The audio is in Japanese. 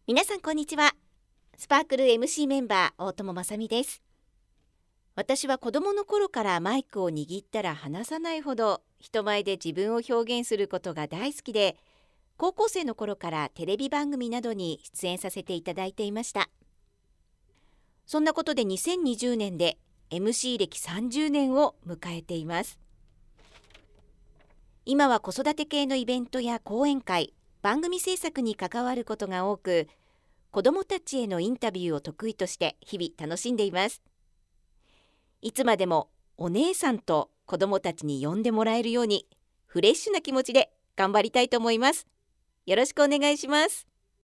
皆さんこんにちは。スパークル MC メンバー大友雅美です。私は子供の頃からマイクを握ったら離さないほど人前で自分を表現することが大好きで、高校生の頃からテレビ番組などに出演させていただいていました。そんなことで2020年で MC 歴30年を迎えています。今は子育て系のイベントや講演会、番組制作に関わることが多く、子どもたちへのインタビューを得意として日々楽しんでいます。いつまでもお姉さんと子どもたちに呼んでもらえるようにフレッシュな気持ちで頑張りたいと思います。よろしくお願いします。